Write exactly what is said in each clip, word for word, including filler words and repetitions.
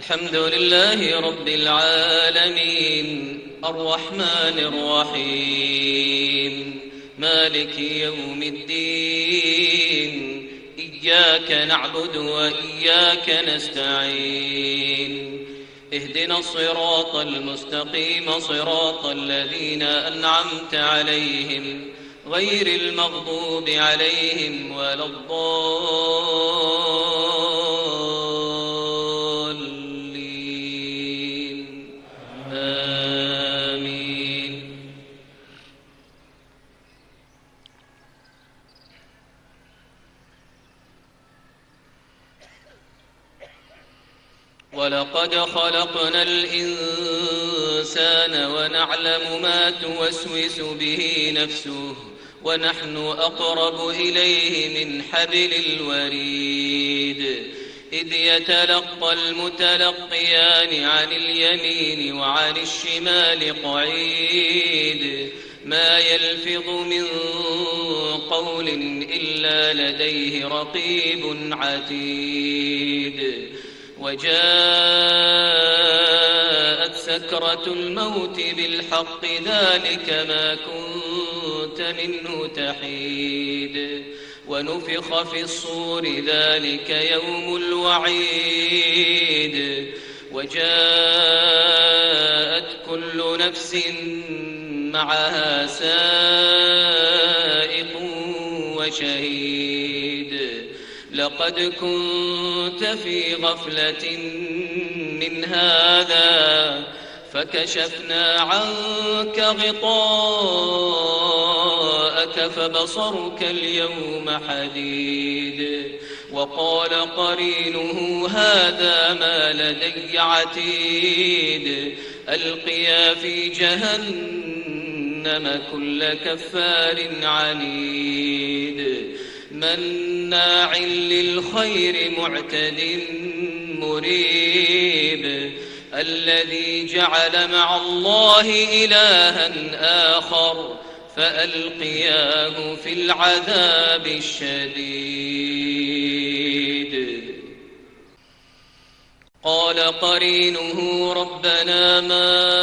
الحمد لله رب العالمين الرحمن الرحيم مالك يوم الدين إياك نعبد وإياك نستعين اهدنا الصراط المستقيم صراط الذين أنعمت عليهم غير المغضوب عليهم ولا الضالين آمين. ولقد خلقنا الإنسان ونعلم ما توسوس به نفسه ونحن أقرب إليه من حبل الوريد إذ يتلقى المتلقيان عن اليمين وعن الشمال قعيد ما يلفظ من قول إلا لديه رقيب عتيد وجاءت سكرة الموت بالحق ذلك ما كنت منه تحيد ونفخ في الصور ذلك يوم الوعيد وجاءت كل نفس معها سائق وشهيد لقد كنت في غفلة من هذا فكشفنا عنك غطاءك فبصرك اليوم حديد وقال قرينه هذا ما لدي عتيد ألقيا في جهنم كل كفار عنيد مناع للخير معتد مريب الذي جعل مع الله إلها آخر فألقياه في العذاب الشديد قال قرينه ربنا ما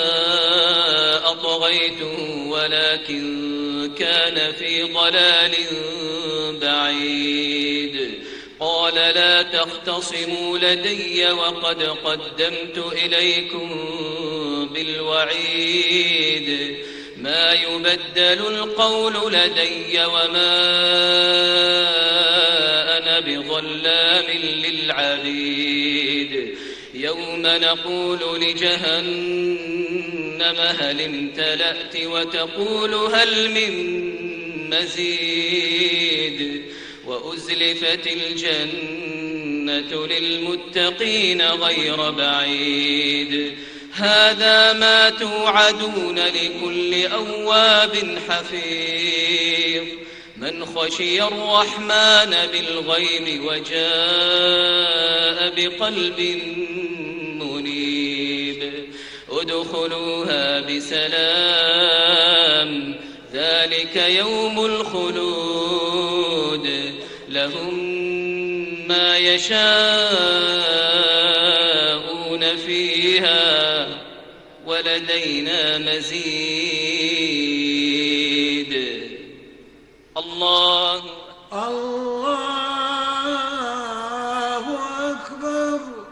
أطغيته ولكن كان في ضلال بعيد قال لا تختصموا لدي وقد قدمت إليكم بالوعيد ما يبدل القول لدي وما أنا بظلام للعبيد يوم نقول لجهنم هل امتلأت وتقول هل من مزيد وأزلفت الجنة للمتقين غير بعيد هذا ما توعدون لكل أواب حفيظ من خشي الرحمن بالغيب وجاء بقلب منيب ادخلوها بسلام ذلك يوم الخلود لهم ما يشاءون فيها ولدينا مزيد الله الله أكبر.